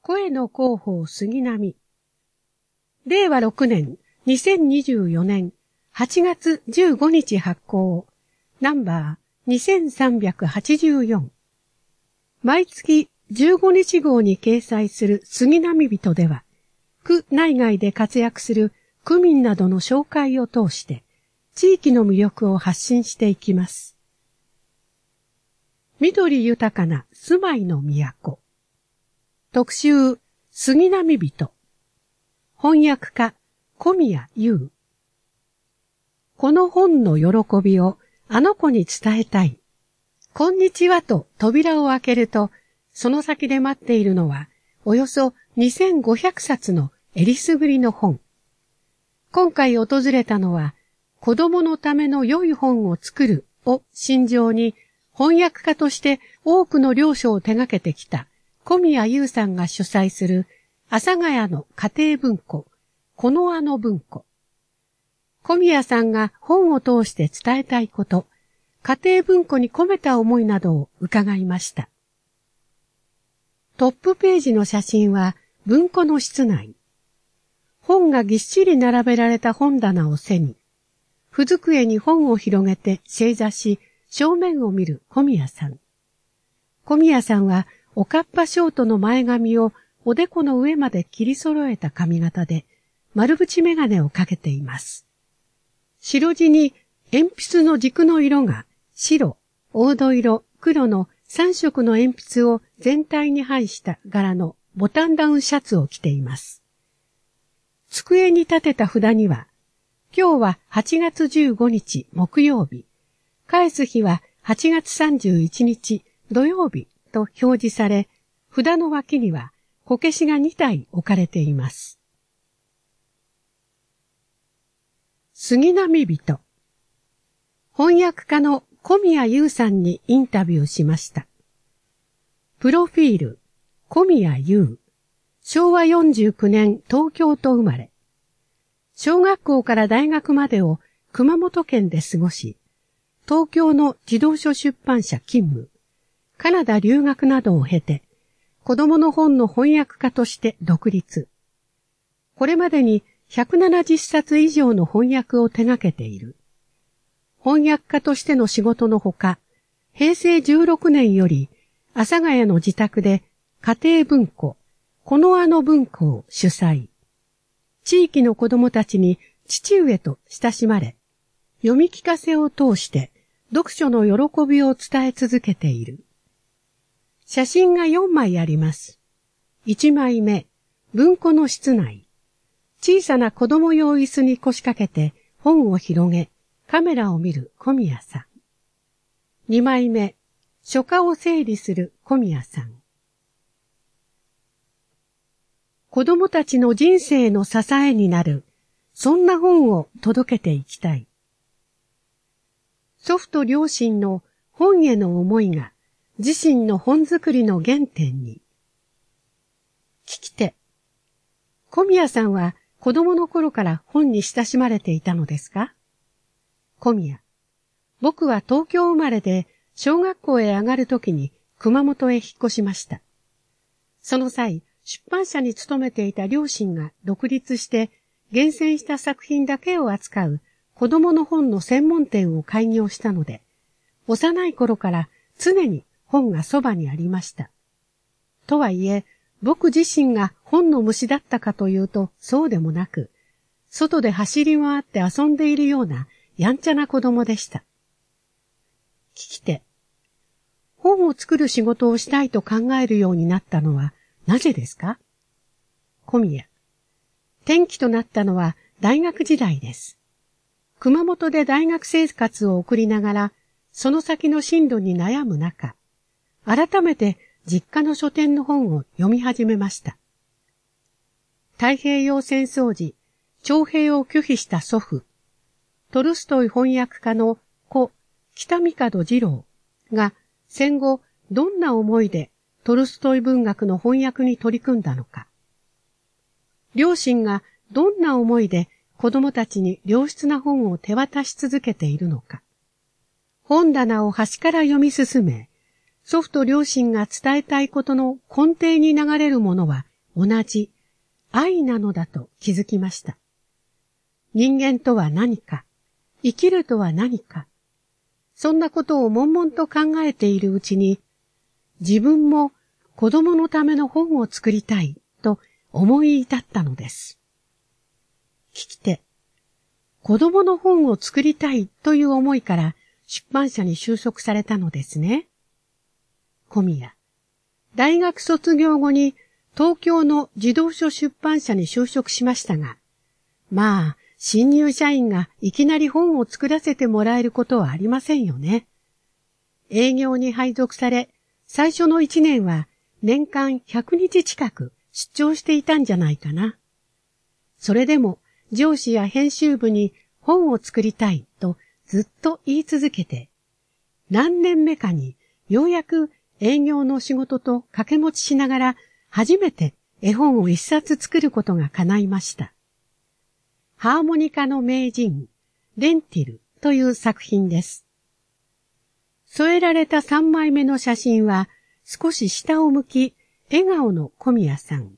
声の広報杉並。令和6年2024年8月15日発行。ナンバー2384。毎月15日号に掲載する杉並人では、区内外で活躍する区民などの紹介を通して、地域の魅力を発信していきます。緑豊かな住まいの都。特集、杉並人。翻訳家、小宮優。この本の喜びをあの子に伝えたい。こんにちはと扉を開けると、その先で待っているのは、およそ2500冊のえりすぐりの本。今回訪れたのは、子供のための良い本を作るを信条に、翻訳家として多くの領書を手掛けてきた小宮優さんが主催する阿佐ヶ谷の家庭文庫、このあの文庫。小宮さんが本を通して伝えたいこと、家庭文庫に込めた思いなどを伺いました。トップページの写真は文庫の室内。本がぎっしり並べられた本棚を背に、不机に本を広げて正座し、正面を見る小宮さん。小宮さんはおかっぱショートの前髪をおでこの上まで切り揃えた髪型で丸縁眼鏡をかけています。白地に鉛筆の軸の色が白、黄土色、黒の3色の鉛筆を全体に配した柄のボタンダウンシャツを着ています。机に立てた札には、今日は8月15日木曜日。返す日は8月31日土曜日と表示され、札の脇にはこけしが2体置かれています。杉並人。翻訳家の小宮優さんにインタビューしました。プロフィール、小宮優。昭和49年東京都生まれ。小学校から大学までを熊本県で過ごし、東京の児童書出版社勤務、カナダ留学などを経て、子供の本の翻訳家として独立。これまでに170冊以上の翻訳を手掛けている。翻訳家としての仕事のほか、平成16年より、阿佐ヶ谷の自宅で家庭文庫、このあの文庫を主催。地域の子供たちに父上と親しまれ、読み聞かせを通して読書の喜びを伝え続けている。写真が4枚あります。1枚目、文庫の室内。小さな子供用椅子に腰掛けて本を広げ、カメラを見る小宮さん。2枚目、書家を整理する小宮さん。子供たちの人生の支えになる、そんな本を届けていきたい。祖父と両親の本への思いが自身の本作りの原点に。聞き手。小宮さんは子供の頃から本に親しまれていたのですか？小宮。僕は東京生まれで小学校へ上がるときに熊本へ引っ越しました。その際、出版社に勤めていた両親が独立して厳選した作品だけを扱う子供の本の専門店を開業したので、幼い頃から常に本がそばにありました。とはいえ、僕自身が本の虫だったかというとそうでもなく、外で走り回って遊んでいるようなやんちゃな子供でした。聞き手。本を作る仕事をしたいと考えるようになったのはなぜですか？小宮。転機となったのは大学時代です。熊本で大学生活を送りながら、その先の進路に悩む中、改めて実家の書店の本を読み始めました。太平洋戦争時、徴兵を拒否した祖父、トルストイ翻訳家の故北御門二郎が戦後どんな思いでトルストイ文学の翻訳に取り組んだのか。両親がどんな思いで子供たちに良質な本を手渡し続けているのか。本棚を端から読み進め、祖父と両親が伝えたいことの根底に流れるものは同じ愛なのだと気づきました。人間とは何か、生きるとは何か、そんなことを悶々と考えているうちに、自分も子供のための本を作りたいと思い至ったのです。聞き手、子供の本を作りたいという思いから出版社に就職されたのですね。小宮、大学卒業後に東京の児童書出版社に就職しましたが、まあ、新入社員がいきなり本を作らせてもらえることはありませんよね。営業に配属され、最初の1年は年間100日近く出張していたんじゃないかな。それでも上司や編集部に本を作りたいとずっと言い続けて、何年目かにようやく営業の仕事と掛け持ちしながら初めて絵本を一冊作ることが叶いました。ハーモニカの名人、レンティルという作品です。添えられた3枚目の写真は少し下を向き、笑顔の小宮さん。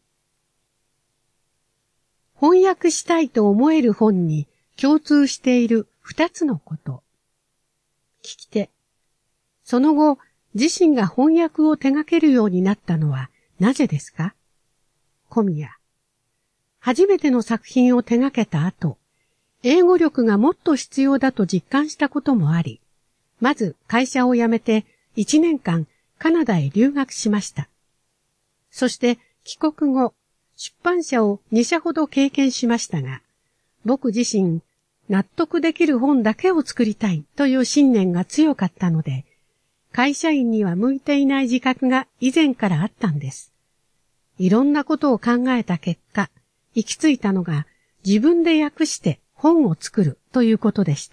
翻訳したいと思える本に共通している2つのこと。聞き手。その後、自身が翻訳を手掛けるようになったのはなぜですか？小宮。初めての作品を手掛けた後、英語力がもっと必要だと実感したこともあり、まず会社を辞めて1年間カナダへ留学しました。そして帰国後、出版社を2社ほど経験しましたが、僕自身納得できる本だけを作りたいという信念が強かったので、会社員には向いていない自覚が以前からあったんです。いろんなことを考えた結果、行き着いたのが自分で訳して本を作るということでした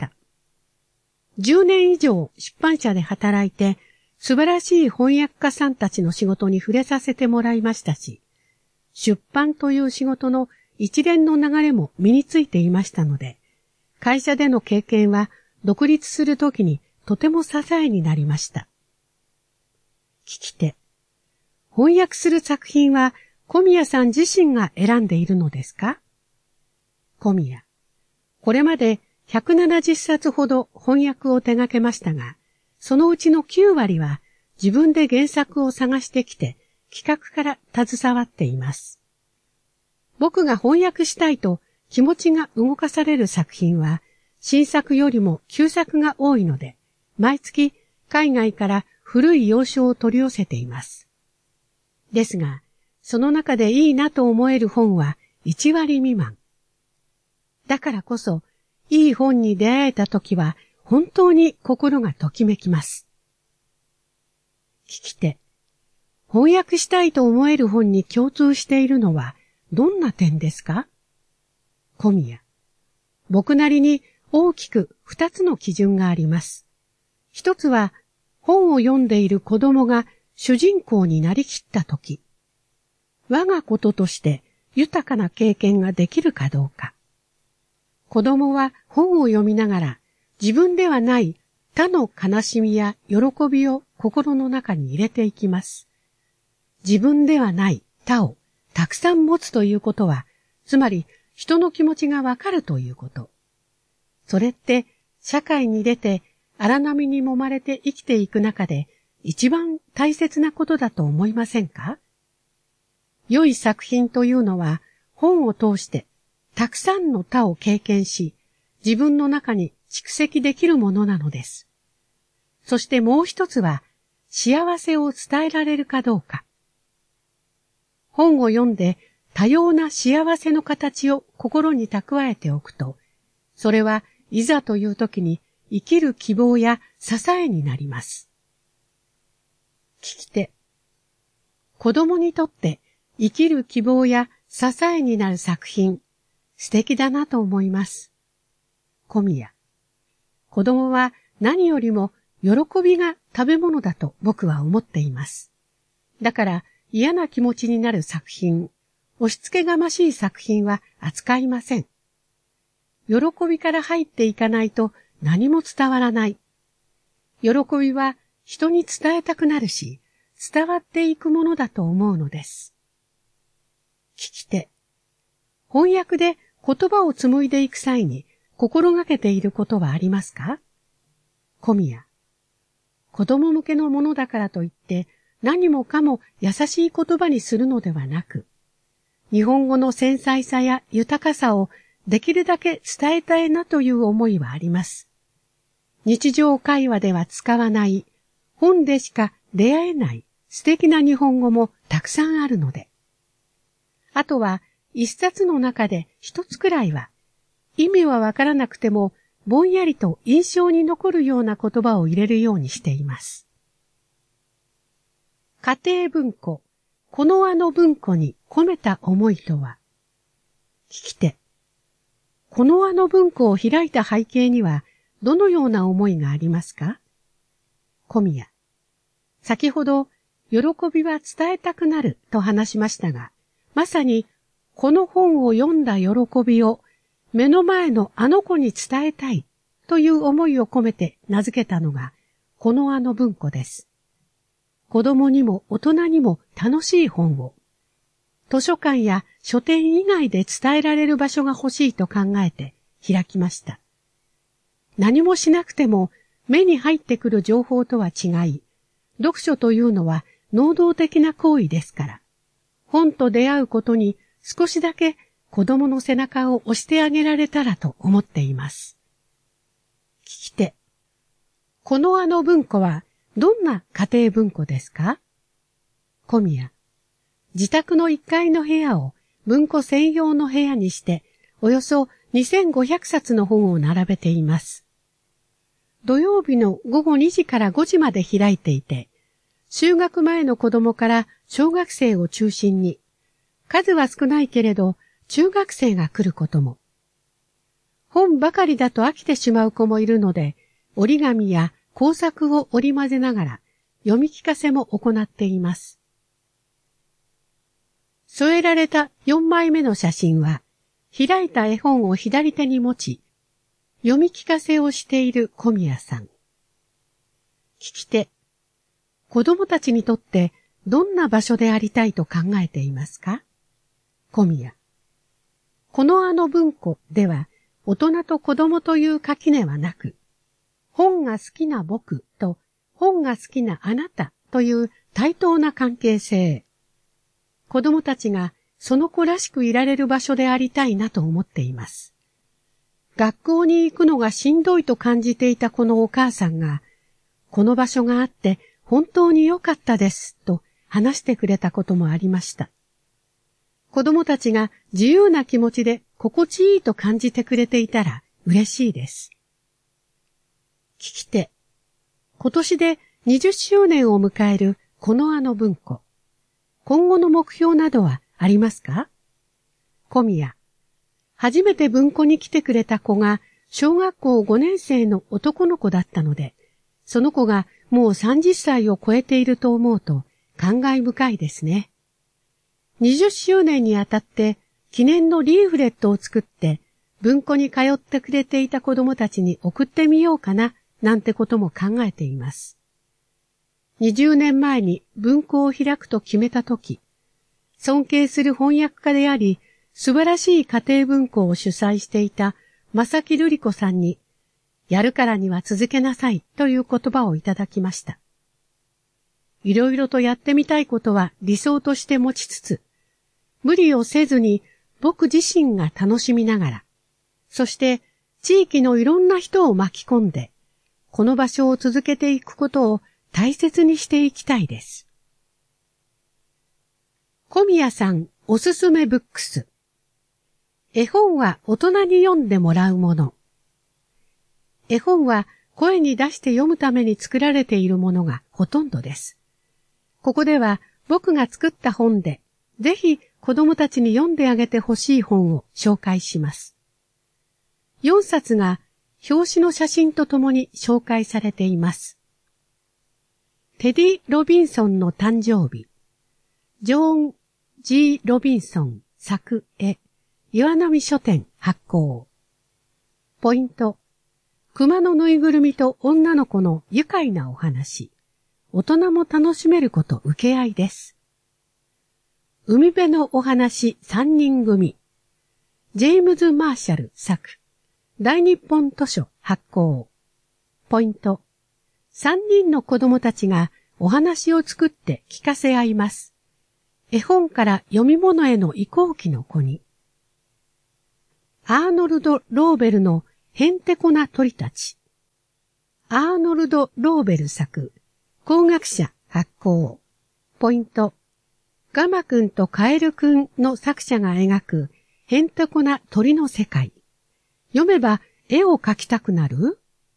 。10年以上出版社で働いて素晴らしい翻訳家さんたちの仕事に触れさせてもらいましたし、出版という仕事の一連の流れも身についていましたので、会社での経験は独立するときにとても支えになりました。聞き手。翻訳する作品は小宮さん自身が選んでいるのですか？小宮。これまで170冊ほど翻訳を手掛けましたが、そのうちの9割は自分で原作を探してきて企画から携わっています。僕が翻訳したいと気持ちが動かされる作品は新作よりも旧作が多いので、毎月海外から古い洋書を取り寄せています。ですが、その中でいいなと思える本は1割未満。だからこそ、いい本に出会えたときは本当に心がときめきます。聞き手。翻訳したいと思える本に共通しているのはどんな点ですか？小宮。僕なりに大きく2つの基準があります。一つは、本を読んでいる子供が主人公になりきったとき、我がこととして豊かな経験ができるかどうか。子供は本を読みながら自分ではない他の悲しみや喜びを心の中に入れていきます。自分ではない他をたくさん持つということは、つまり人の気持ちがわかるということ。それって社会に出て荒波に揉まれて生きていく中で一番大切なことだと思いませんか？良い作品というのは本を通してたくさんの他を経験し、自分の中に蓄積できるものなのです。そしてもう一つは幸せを伝えられるかどうか。本を読んで多様な幸せの形を心に蓄えておくと、それはいざという時に生きる希望や支えになります。聞き手。子供にとって生きる希望や支えになる作品、素敵だなと思います。小宮。子供は何よりも喜びが食べ物だと僕は思っています。だから嫌な気持ちになる作品、押し付けがましい作品は扱いません。喜びから入っていかないと何も伝わらない。喜びは人に伝えたくなるし、伝わっていくものだと思うのです。 き手。翻訳で言葉を紡いでいく際に心がけていることはありますか？小宮。子供向けのものだからといって何もかも優しい言葉にするのではなく、日本語の繊細さや豊かさをできるだけ伝えたいなという思いはあります。日常会話では使わない、本でしか出会えない素敵な日本語もたくさんあるので。あとは一冊の中で一つくらいは、意味はわからなくてもぼんやりと印象に残るような言葉を入れるようにしています。家庭文庫、このあの文庫に込めた思いとは。聞き手。このあの文庫を開いた背景にはどのような思いがありますか？小宮。先ほど、喜びは伝えたくなると話しましたが、まさにこの本を読んだ喜びを目の前のあの子に伝えたいという思いを込めて名付けたのがこのあの文庫です。子供にも大人にも楽しい本を、図書館や書店以外で伝えられる場所が欲しいと考えて開きました。何もしなくても目に入ってくる情報とは違い、読書というのは能動的な行為ですから、本と出会うことに少しだけ子供の背中を押してあげられたらと思っています。聞き手。このあの文庫はどんな家庭文庫ですか？小宮。自宅の1階の部屋を文庫専用の部屋にして、およそ2500冊の本を並べています。土曜日の午後2時から5時まで開いていて、就学前の子供から小学生を中心に、数は少ないけれど中学生が来ることも。本ばかりだと飽きてしまう子もいるので、折り紙や工作を織り交ぜながら読み聞かせも行っています。添えられた4枚目の写真は、開いた絵本を左手に持ち、読み聞かせをしている小宮さん。聞き手。子供たちにとってどんな場所でありたいと考えていますか？小宮。このあの文庫では、大人と子供という垣根はなく、本が好きな僕と本が好きなあなたという対等な関係性。子供たちがその子らしくいられる場所でありたいなと思っています。学校に行くのがしんどいと感じていたこのお母さんが、この場所があって本当に良かったですと話してくれたこともありました。子供たちが自由な気持ちで心地いいと感じてくれていたら嬉しいです。聞き手。今年で20周年を迎えるこのあの文庫。今後の目標などはありますか？小宮。初めて文庫に来てくれた子が小学校5年生の男の子だったので、その子がもう30歳を超えていると思うと感慨深いですね。20周年にあたって記念のリーフレットを作って文庫に通ってくれていた子供たちに送ってみようかななんてことも考えています。20年前に文庫を開くと決めたとき、尊敬する翻訳家であり、素晴らしい家庭文庫を主催していた正木瑠璃子さんに、やるからには続けなさいという言葉をいただきました。いろいろとやってみたいことは理想として持ちつつ、無理をせずに僕自身が楽しみながら、そして地域のいろんな人を巻き込んで、この場所を続けていくことを大切にしていきたいです。小宮さんおすすめブックス。絵本は大人に読んでもらうもの。絵本は声に出して読むために作られているものがほとんどです。ここでは僕が作った本で、ぜひ子供たちに読んであげてほしい本を紹介します。4冊が表紙の写真とともに紹介されています。テディ・ロビンソンの誕生日。ジョーン・G. ロビンソン作絵。岩波書店発行。ポイント。熊のぬいぐるみと女の子の愉快なお話。大人も楽しめること受け合いです。 海辺のお話三人組。ジェームズ・マーシャル作。大日本図書発行。ポイント。3人の子供たちがお話を作って聞かせ合います。絵本から読み物への移行期の子に。アーノルド・ローベルのへんてこな鳥たち。アーノルド・ローベル作。工学者発行。ポイント。ガマくんとカエルくんの作者が描くへんてこな鳥の世界。読めば絵を描きたくなる？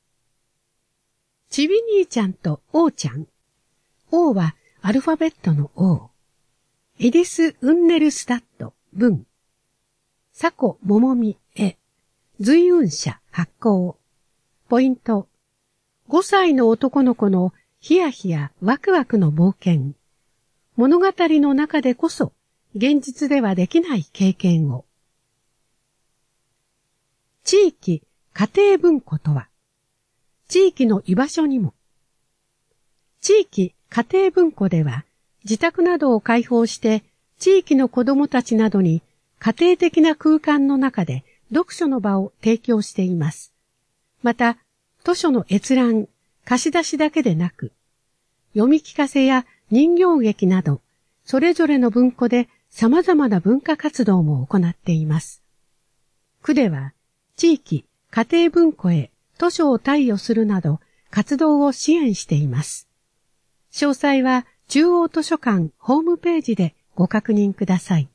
ちび兄ちゃんとおーちゃん。Oはアルファベットの O。エディス・ウンネルスタッド、文。佐古桃美、絵。随運者、発行。ポイント。5歳の男の子のヒヤヒヤワクワクの冒険。物語の中でこそ現実ではできない経験を。地域、家庭文庫とは、地域の居場所にも。地域、家庭文庫では、自宅などを開放して、地域の子どもたちなどに家庭的な空間の中で読書の場を提供しています。また、図書の閲覧、貸し出しだけでなく、読み聞かせや人形劇など、それぞれの文庫で様々な文化活動も行っています。区では、地域、家庭文庫へ図書を貸与するなど、活動を支援しています。詳細は中央図書館ホームページでご確認ください。